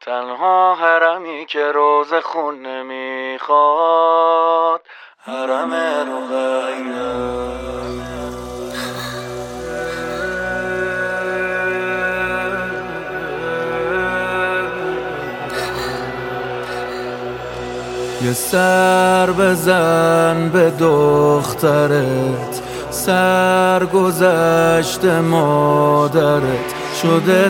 تنها حرمی که روز خون نمیخواد حرم رقیه. یه سر بزن به دخترت، سرگذشت مادرت شده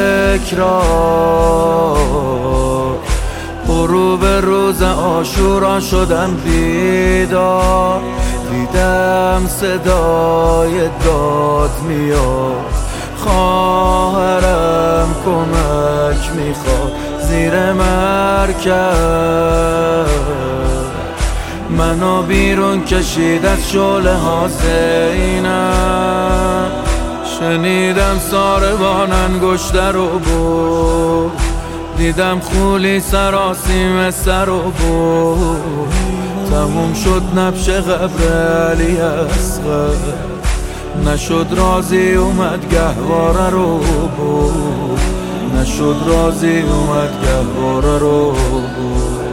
تکرار. غروب روز عاشورا شدم بیدار، دیدم صدای داد میاد. خواهرم کمک میخواد زیر مرکب، منو بیرون کشید از شعله ها زینب. شنیدم ساربان انگشتر رو بود، دیدم خولی سراسیم سر رو بود. تموم شد نبش قبر علی اصغر، نشد رازی اومد گهواره رو بود. نشد رازی اومد گهواره رو بود.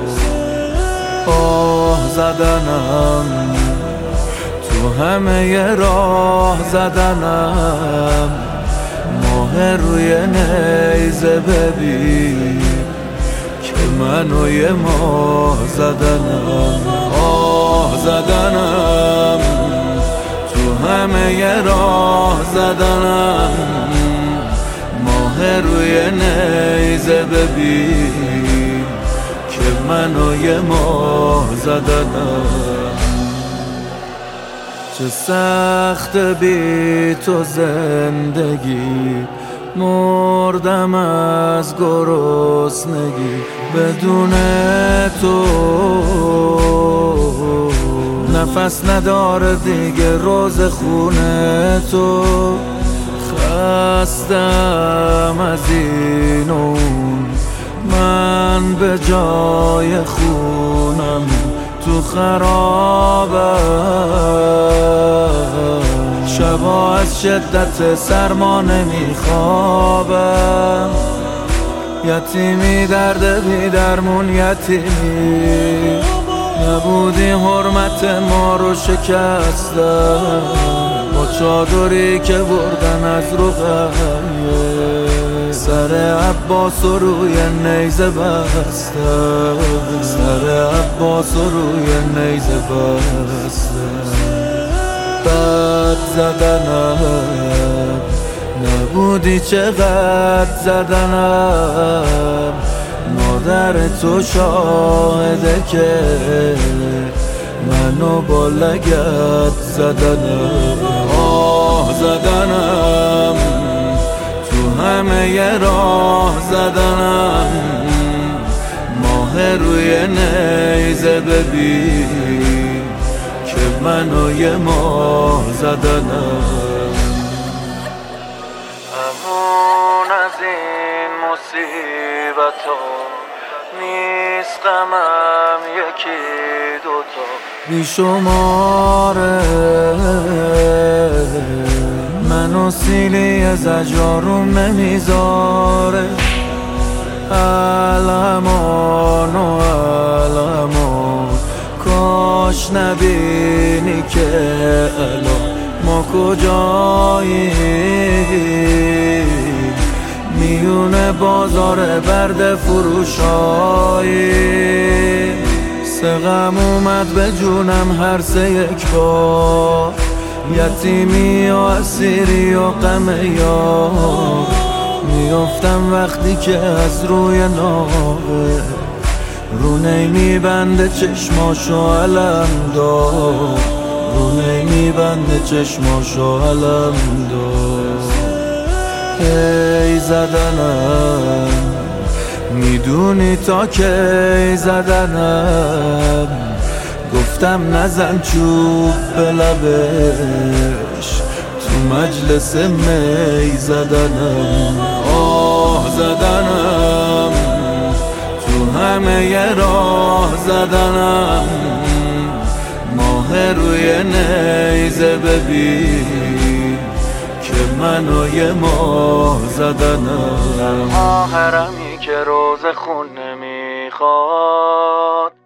آه زدنم تو همه راه زدنم، ماه روی نیزه ببین که منو یه ماه زدنم. آه زدنم تو همه راه زدنم، ماه روی نیزه ببین که منو یه ماه زدنم. چه سخت بی تو زندگی، مردم از گرسنگی بدون تو. نفس نداره دیگه روز خونه تو، خستم از این اون. من به جای خونم تو خرابم، شبا از شدت سرما نمیخوابم. یتیمی درد بی درمون یتیمی، نبودی حرمت ما رو شکستم. با چادری که بردن از رقیه، سر عباس روی نیزه بستم. سر عباس روی نیزه بستم. بد زدنم نبودی چقدر زدنم، مادر تو شاهده که منو با لگد زدنم. آه زدنم تو همه راه زدنم، ماه روی نیزه ببین که منو یه ماه زدنم. امون از این مصیبتا نیست غمم یکی دوتا بیشماره. منو سیلی زجارون نمیذاره. الهمان و الهمان کاش نبینی که الان ما کجاییم. میونه بازار برد فروشایی، سقم اومد به جونم هر سه یک بار. یتیمی و اسیری و غم یار، میافتم وقتی که از روی ناقه رونه میبنده چشماشو علم دار. رونه میبنده چشماشو علم دار. ای زدنم میدونی تا کی زدنم، گفتم نزن چوب به لبش تو مجلس می زدنم. آه زدنم تو همه راه زدنم، ماه روی نیزه ببین که منو یه ماه زدنم. تنها حرمی که روز خون نمیخواد